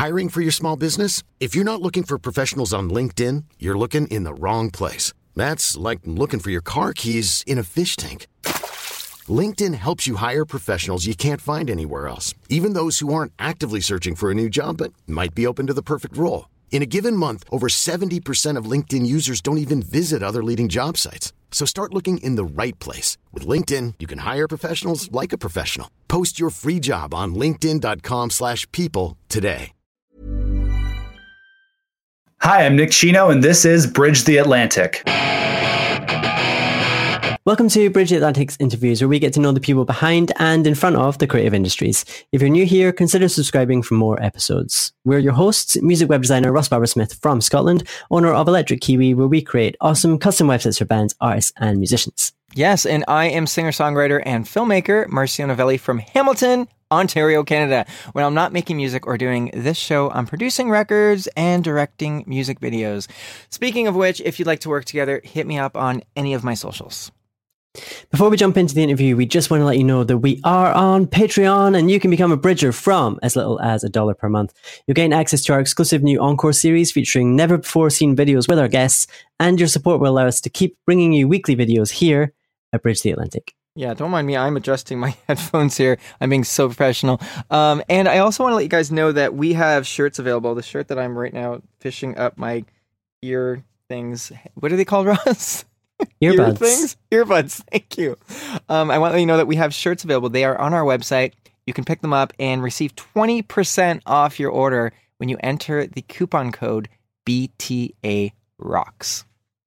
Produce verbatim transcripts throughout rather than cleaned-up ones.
Hiring for your small business? If you're not looking for professionals on LinkedIn, you're looking in the wrong place. That's like looking for your car keys in a fish tank. LinkedIn helps you hire professionals you can't find anywhere else, even those who aren't actively searching for a new job but might be open to the perfect role. In a given month, over seventy percent of LinkedIn users don't even visit other leading job sites. So start looking in the right place. With LinkedIn, you can hire professionals like a professional. Post your free job on linkedin.com slash people today. Hi, I'm Nick Chino, and this is Bridge the Atlantic. Welcome to Bridge the Atlantic's interviews, where we get to know the people behind and in front of the creative industries. If you're new here, consider subscribing for more episodes. We're your hosts, music web designer Ross Barber-Smith from Scotland, owner of Electric Kiwi, where we create awesome custom websites for bands, artists, and musicians. Yes, and I am singer-songwriter and filmmaker Marcio Novelli from Hamilton, Ontario, Canada. When I'm not making music or doing this show, I'm producing records and directing music videos. Speaking of which, if you'd like to work together, hit me up on any of my socials. Before we jump into the interview, we just want to let you know that we are on Patreon and you can become a Bridger from as little as a dollar per month. You'll gain access to our exclusive new Encore series featuring never before seen videos with our guests, and your support will allow us to keep bringing you weekly videos here at Bridge the Atlantic. Yeah, don't mind me. I'm adjusting my headphones here. I'm being so professional. Um, and I also want to let you guys know that we have shirts available. The shirt that I'm right now fishing up my ear things. What are they called, Ross? Earbuds. Ear things? Earbuds. Thank you. Um, I want to let you know that we have shirts available. They are on our website. You can pick them up and receive twenty percent off your order when you enter the coupon code B T A Rocks.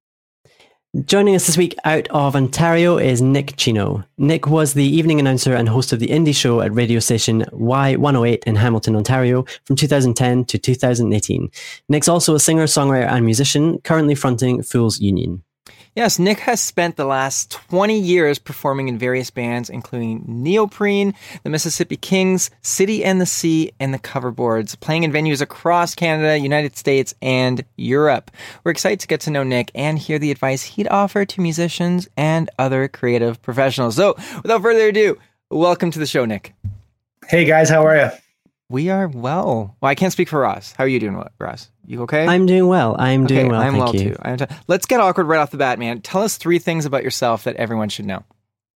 Joining us this week out of Ontario is Nick Chino. Nick was the evening announcer and host of the indie show at radio station Y one oh eight in Hamilton, Ontario from two thousand ten to two thousand eighteen. Nick's also a singer, songwriter and musician, currently fronting Fools Union. Yes, Nick has spent the last twenty years performing in various bands, including Neoprene, the Mississippi Kings, City and the Sea, and the Coverboards, playing in venues across Canada, United States, and Europe. We're excited to get to know Nick and hear the advice he'd offer to musicians and other creative professionals. So, without further ado, welcome to the show, Nick. Hey guys, how are you? We are well. Well, I can't speak for Ross. How are you doing, Ross? You okay? I'm doing well. I'm doing okay, well. I'm thank well you. too. I'm t- Let's get awkward right off the bat, man. Tell us three things about yourself that everyone should know.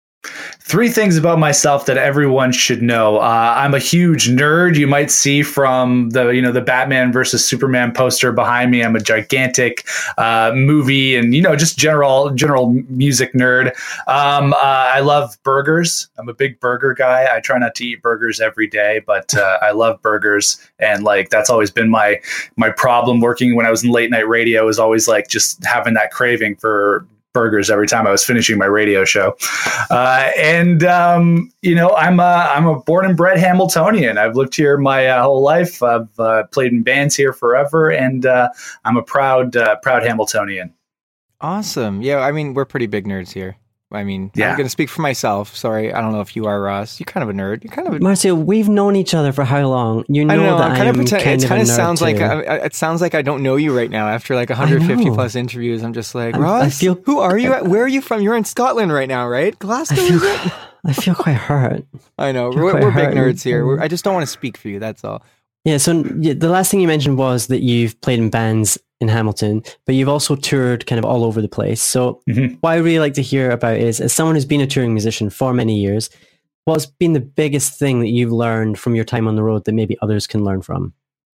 Three things about myself that everyone should know. Uh, I'm a huge nerd. You might see from the, you know, the Batman versus Superman poster behind me. I'm a gigantic uh, movie and, you know, just general general music nerd. Um, uh, I love burgers. I'm a big burger guy. I try not to eat burgers every day, but uh, I love burgers. And like, that's always been my my problem working when I was in late night radio, is always like just having that craving for burgers every time I was finishing my radio show. Uh, and, um, you know, I'm a, I'm a born and bred Hamiltonian. I've lived here my uh, whole life. I've uh, played in bands here forever. And uh, I'm a proud, uh, proud Hamiltonian. Awesome. Yeah, I mean, we're pretty big nerds here. I mean, yeah. I'm going to speak for myself. Sorry, I don't know if you are, Ross. You're kind of a nerd. You're kind of a... Marcio, we've known each other for how long? You know, I know that I'm kind of pretend, kind it of kind a of sounds too. like I, it sounds like I don't know you right now after like one hundred fifty plus interviews. I'm just like, I'm, Ross, I feel, who are you? Where are you from? You're in Scotland right now, right? Glasgow. I feel, I feel quite hurt. I know. We're, we're big nerds here. We're, I just don't want to speak for you. That's all. Yeah. So the last thing you mentioned was that you've played in bands in Hamilton, but you've also toured kind of all over the place. So mm-hmm. what I really like to hear about is, as someone who's been a touring musician for many years, what's been the biggest thing that you've learned from your time on the road that maybe others can learn from?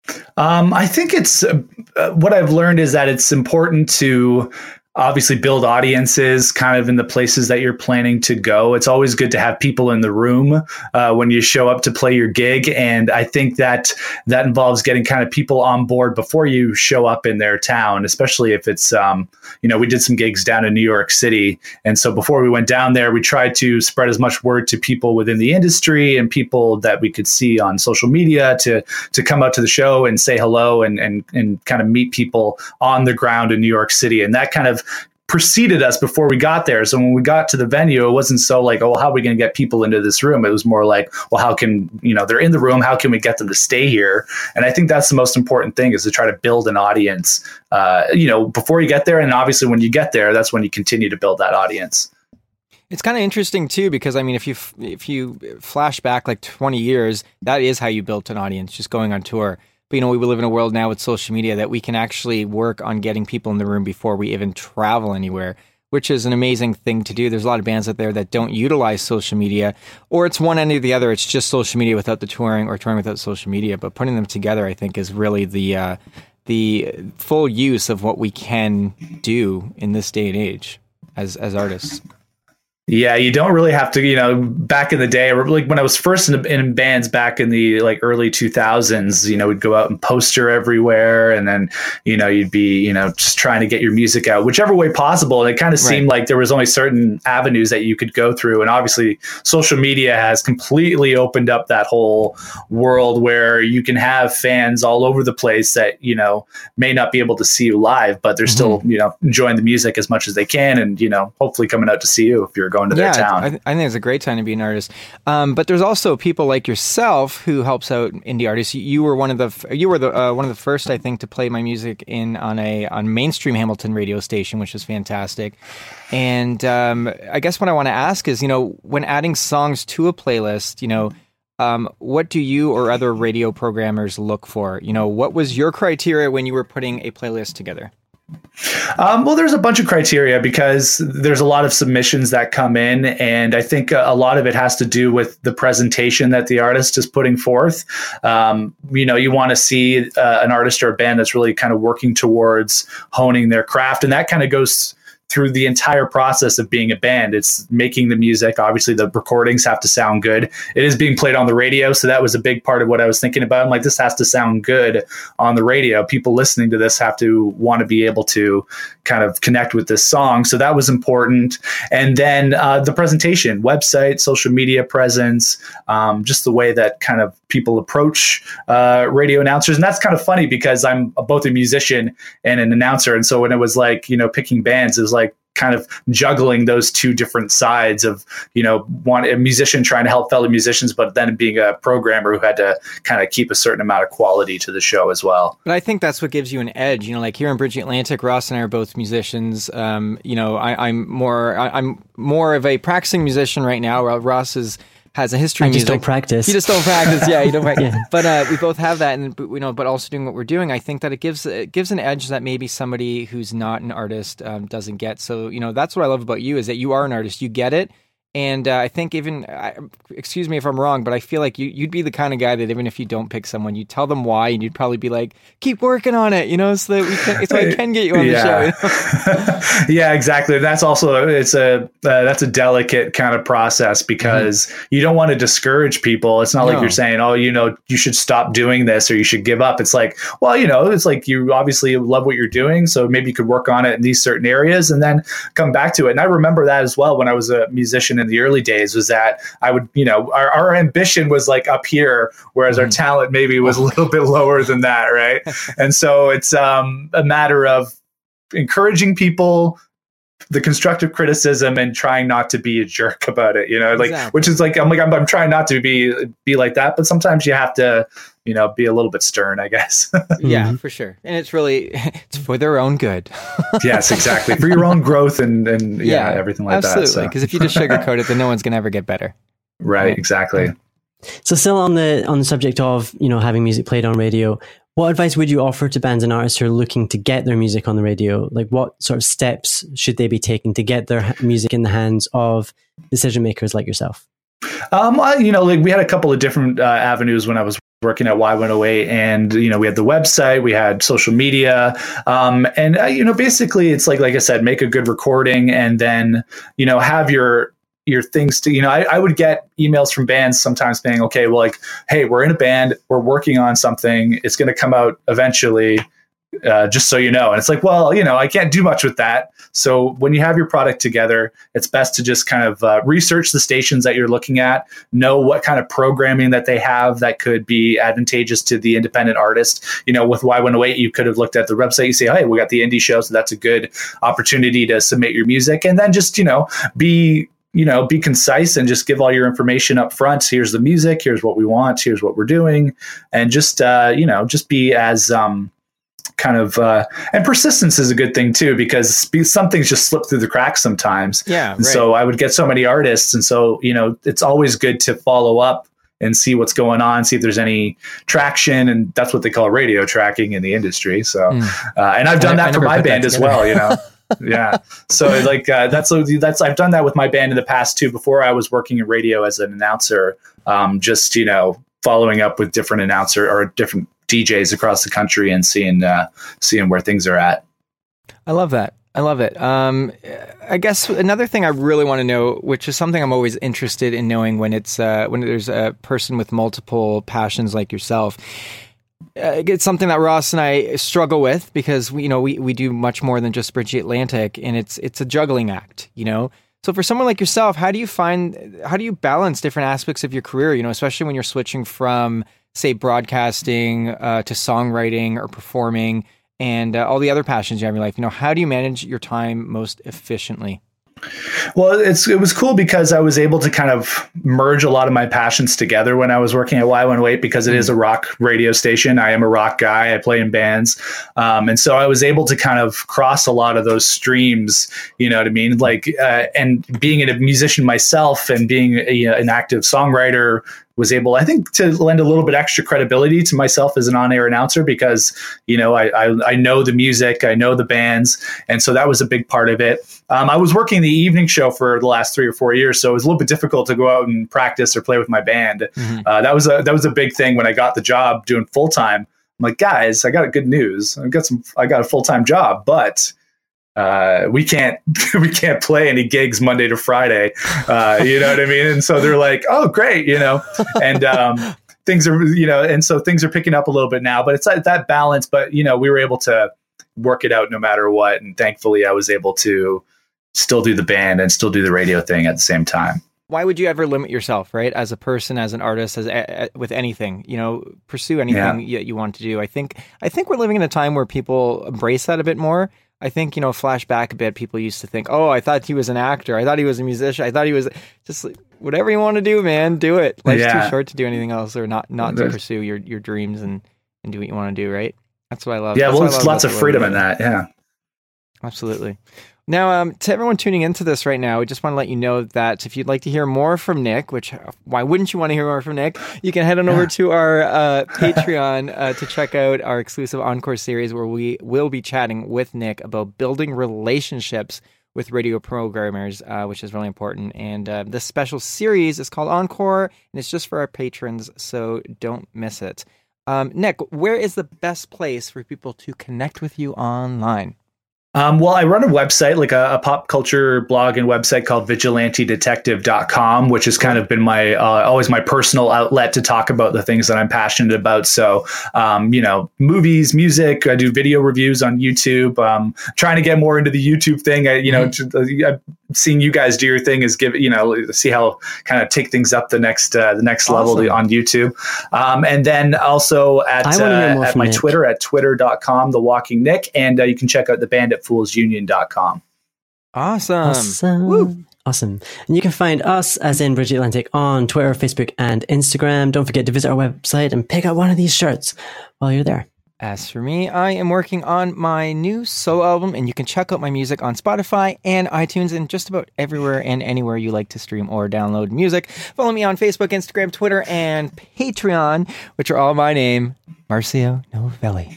Um, I think it's uh, what I've learned is that it's important to obviously build audiences kind of in the places that you're planning to go. It's always good to have people in the room uh, when you show up to play your gig. And I think that that involves getting kind of people on board before you show up in their town, especially if it's, um, you know, we did some gigs down in New York City. And so before we went down there, we tried to spread as much word to people within the industry and people that we could see on social media to, to come out to the show and say hello and, and, and kind of meet people on the ground in New York City. And that kind of preceded us before we got there. So when we got to the venue, it wasn't so like, oh, well, how are we going to get people into this room? It was more like, well, how can, you know, they're in the room. How can we get them to stay here? And I think that's the most important thing, is to try to build an audience, uh, you know, before you get there. And obviously when you get there, that's when you continue to build that audience. It's kind of interesting too, because I mean, if you if you flash back like twenty years, that is how you built an audience, just going on tour. But, you know, we live in a world now with social media that we can actually work on getting people in the room before we even travel anywhere, which is an amazing thing to do. There's a lot of bands out there that don't utilize social media, or it's one end or the other. It's just social media without the touring, or touring without social media. But putting them together, I think, is really the uh, the full use of what we can do in this day and age as as artists. Yeah, you don't really have to, you know, back in the day, or like when I was first in, in bands back in the like early two thousands, you know, we'd go out and poster everywhere, and then, you know, you'd be, you know, just trying to get your music out whichever way possible. And it kind of seemed right. like there was only certain avenues that you could go through. And obviously social media has completely opened up that whole world where you can have fans all over the place that, you know, may not be able to see you live, but they're mm-hmm. still, you know, enjoying the music as much as they can. And, you know, hopefully coming out to see you if you're going to yeah, their town. I, th- I think it's a great time to be an artist. Um, but there's also people like yourself who helps out indie artists. You, you were one of the f- you were the uh, one of the first, I think, to play my music in on a on mainstream Hamilton radio station, which was fantastic. And um, I guess what I want to ask is, you know, when adding songs to a playlist, you know, um, what do you or other radio programmers look for? You know, what was your criteria when you were putting a playlist together? Um, well, there's a bunch of criteria because there's a lot of submissions that come in. And I think a, a lot of it has to do with the presentation that the artist is putting forth. Um, you know, you want to see uh, an artist or a band that's really kind of working towards honing their craft. And that kind of goes through the entire process of being a band. It's making the music. Obviously, the recordings have to sound good. It is being played on the radio. So that was a big part of what I was thinking about. I'm like, this has to sound good on the radio. People listening to this have to want to be able to kind of connect with this song. So that was important. And then uh, the presentation, website, social media presence, um, just the way that kind of people approach uh, radio announcers. And that's kind of funny because I'm both a musician and an announcer. And so when it was like, you know, picking bands, it was like, kind of juggling those two different sides of, you know, one a musician trying to help fellow musicians, but then being a programmer who had to kind of keep a certain amount of quality to the show as well. But I think that's what gives you an edge. You know, like here in Bridging Atlantic, Ross and I are both musicians. Um, you know, I, I'm more I, I'm more of a practicing musician right now. Ross is has a history. I just music. don't practice. You just don't practice. Yeah, you don't practice. yeah. But uh, we both have that, and you know, but also doing what we're doing, I think that it gives it gives an edge that maybe somebody who's not an artist um, doesn't get. So you know, that's what I love about you is that you are an artist. You get it. And uh, I think even, I, excuse me if I'm wrong, but I feel like you, you'd be the kind of guy that even if you don't pick someone, you tell them why, and you'd probably be like, keep working on it, you know, so that we can, so I can get you on yeah. the show. You know? yeah, exactly. That's also, it's a, uh, that's a delicate kind of process because mm-hmm. you don't want to discourage people. It's not no. like you're saying, oh, you know, you should stop doing this or you should give up. It's like, well, you know, it's like you obviously love what you're doing. So maybe you could work on it in these certain areas and then come back to it. And I remember that as well when I was a musician in the early days was that I would, you know, our, our ambition was like up here, whereas mm. our talent maybe was a little bit lower than that. Right. And so it's um, a matter of encouraging people, the constructive criticism and trying not to be a jerk about it, you know, like, exactly. which is like, I'm like, I'm, I'm trying not to be, be like that, but sometimes you have to, you know, be a little bit stern, I guess. yeah, for sure. And it's really, it's for their own good. yes, exactly. For your own growth and, and yeah, yeah everything like absolutely. that. Absolutely. Because so. if you just sugarcoat it, then no one's going to ever get better. Right, right. Exactly. So still on the, on the subject of, you know, having music played on radio, what advice would you offer to bands and artists who are looking to get their music on the radio? Like what sort of steps should they be taking to get their music in the hands of decision makers like yourself? Um, I, you know, like we had a couple of different uh, avenues when I was working at Y one oh eight, and you know, we had the website, we had social media, um, and uh, you know, basically, it's like like I said, make a good recording, and then you know, have your your things to, you know, I, I would get emails from bands sometimes saying, okay, well, like, hey, we're in a band, we're working on something, it's going to come out eventually. Uh, just so you know. And it's like, well, you know, I can't do much with that. So when you have your product together, it's best to just kind of uh, research the stations that you're looking at, know what kind of programming that they have that could be advantageous to the independent artist. You know, with Y one oh eight, you could have looked at the website, you say, hey, we got the indie show, so that's a good opportunity to submit your music. And then just, you know, be you know, be concise and just give all your information up front. Here's the music, here's what we want, here's what we're doing. And just, uh, you know, just be as, um, kind of uh and persistence is a good thing too, because some things just slip through the cracks sometimes. Yeah. Right. So I would get so many artists, and so you know it's always good to follow up and see what's going on, see if there's any traction. And that's what they call radio tracking in the industry. So, mm. uh, and I've done I, that I for my band as well, you know? Yeah. So like, uh, that's, that's, I've done that with my band in the past too. Before I was working in radio as an announcer, um, just, you know, following up with different announcer or different D Js across the country and seeing, uh, seeing where things are at. I love that. I love it. Um, I guess another thing I really want to know, which is something I'm always interested in knowing when it's uh, when there's a person with multiple passions like yourself. Uh, it's something that Ross and I struggle with because we, you know, we, we do much more than just Bridge the Atlantic, and it's it's a juggling act, you know. So for someone like yourself, how do you find how do you balance different aspects of your career? You know, especially when you're switching from, say, broadcasting uh, to songwriting or performing, and uh, all the other passions you have in your life. You know, how do you manage your time most efficiently? Well, it's it was cool because I was able to kind of merge a lot of my passions together when I was working at Y one oh eight, because it mm. is a rock radio station. I am a rock guy. I play in bands. Um, and so I was able to kind of cross a lot of those streams, you know what I mean? Like, uh, and being a musician myself and being a, an active songwriter, was able, I think, to lend a little bit extra credibility to myself as an on-air announcer because, you know, I, I, I know the music, I know the bands. And so that was a big part of it. Um, I was working the evening show for the last three or four years, so it was a little bit difficult to go out and practice or play with my band. Mm-hmm. Uh, that was a, that was a big thing when I got the job doing full-time. I'm like, guys, I got good news. I got some, I got a full-time job, but uh, we can't, we can't play any gigs Monday to Friday. Uh, you know what I mean? And so they're like, oh, great. You know, and, um, things are, you know, and so things are picking up a little bit now, but it's like that balance, but you know, we were able to work it out no matter what. And thankfully I was able to still do the band and still do the radio thing at the same time. Why would you ever limit yourself, right? As a person, as an artist, as a, with anything, you know, pursue anything yeah. you, you want to do. I think, I think we're living in a time where people embrace that a bit more. I think, you know, flash back a bit, people used to think, oh, I thought he was an actor. I thought he was a musician. I thought he was just like, whatever you want to do, man, do it. Life's yeah. too short to do anything else or not, not to pursue your, your dreams and, and do what you want to do, right? That's what I love. Yeah, That's well, there's lots of freedom in that. Yeah. Absolutely. Now, um, to everyone tuning into this right now, I just want to let you know that if you'd like to hear more from Nick, which why wouldn't you want to hear more from Nick? You can head on over to our uh, Patreon uh, to check out our exclusive Encore series where we will be chatting with Nick about building relationships with radio programmers, uh, which is really important. And uh, this special series is called Encore, and it's just for our patrons, so don't miss it. Um, Nick, where is the best place for people to connect with you online? Um, well, I run a website, like a, a pop culture blog and website called vigilante detective dot com, which has kind of been my, uh, always my personal outlet to talk about the things that I'm passionate about. So, um, you know, movies, music, I do video reviews on YouTube, um, trying to get more into the YouTube thing. I, you know, mm-hmm. I've seen you guys do your thing is give, you know, see how kind of take things up the next, uh, the next awesome. level on YouTube. Um, and then also at, uh, at my Nick. Twitter at twitter dot com, The Walking Nick. And uh, you can check out the band at fools union dot com. Awesome. Awesome. Woo. Awesome. And you can find us, as in Bridge the Atlantic, on Twitter, Facebook, and Instagram. Don't forget to visit our website and pick out one of these shirts while you're there. As for me, I am working on my new solo album, and you can check out my music on Spotify and iTunes and just about everywhere and anywhere you like to stream or download music. Follow me on Facebook, Instagram, Twitter, and Patreon, which are all my name, Marcio Novelli.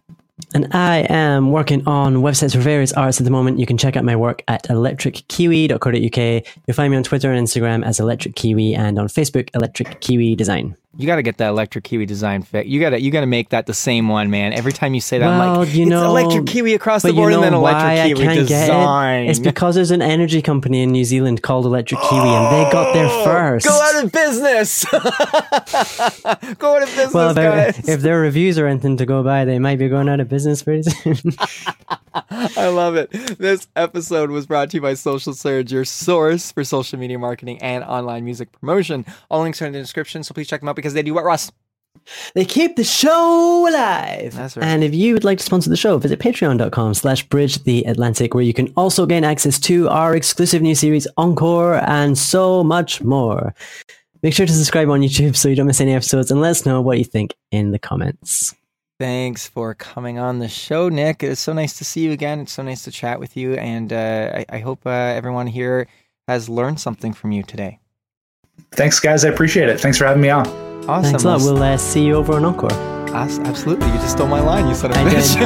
And I am working on websites for various arts at the moment. You can check out my work at electric kiwi dot co dot uk. You'll find me on Twitter and Instagram as Electric Kiwi, and on Facebook, Electric Kiwi Design. You got to get that Electric Kiwi Design fit. You got to you got to make that the same one, man. Every time you say that, well, I'm like, you know, it's Electric Kiwi across the board, you know and then Electric Kiwi I can't Design. Get it? It's because there's an energy company in New Zealand called Electric Kiwi, and they got there first. Go out of business. Go out of business, well, guys. If their reviews are anything to go by, they might be going out of business pretty soon. I love it. This episode was brought to you by Social Surge, your source for social media marketing and online music promotion. All links are in the description, so please check them out because they do what, Ross? They keep the show alive. That's right. And if you would like to sponsor the show, visit patreon dot com slash bridge the Atlantic, where you can also gain access to our exclusive new series, Encore, and so much more. Make sure to subscribe on YouTube so you don't miss any episodes, and let us know what you think in the comments. Thanks for coming on the show, Nick. It's so nice to see you again. It's so nice to chat with you. And uh, I, I hope uh, everyone here has learned something from you today. Thanks, guys. I appreciate it. Thanks for having me on. Awesome. Thanks a lot. We'll uh, see you over on Encore. Absolutely. You just stole my line, you son of a I bitch.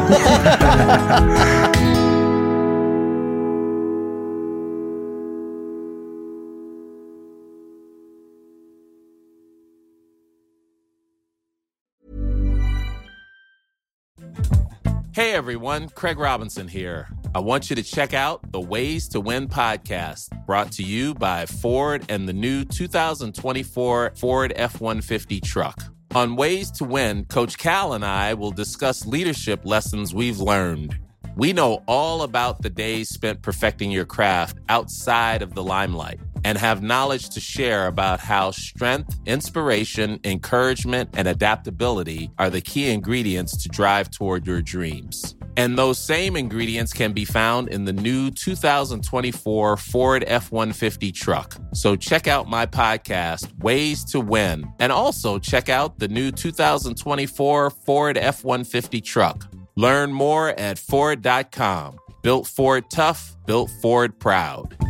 Hey everyone, Craig Robinson here. I want you to check out the Ways to Win podcast, brought to you by Ford and the new two thousand twenty-four Ford F one fifty truck. On Ways to Win, Coach Cal and I will discuss leadership lessons we've learned. We know all about the days spent perfecting your craft outside of the limelight and have knowledge to share about how strength, inspiration, encouragement, and adaptability are the key ingredients to drive toward your dreams. And those same ingredients can be found in the new two thousand twenty-four Ford F one fifty truck. So check out my podcast, Ways to Win, and also check out the new two thousand twenty-four Ford F one fifty truck. Learn more at Ford dot com. Built Ford tough, built Ford proud.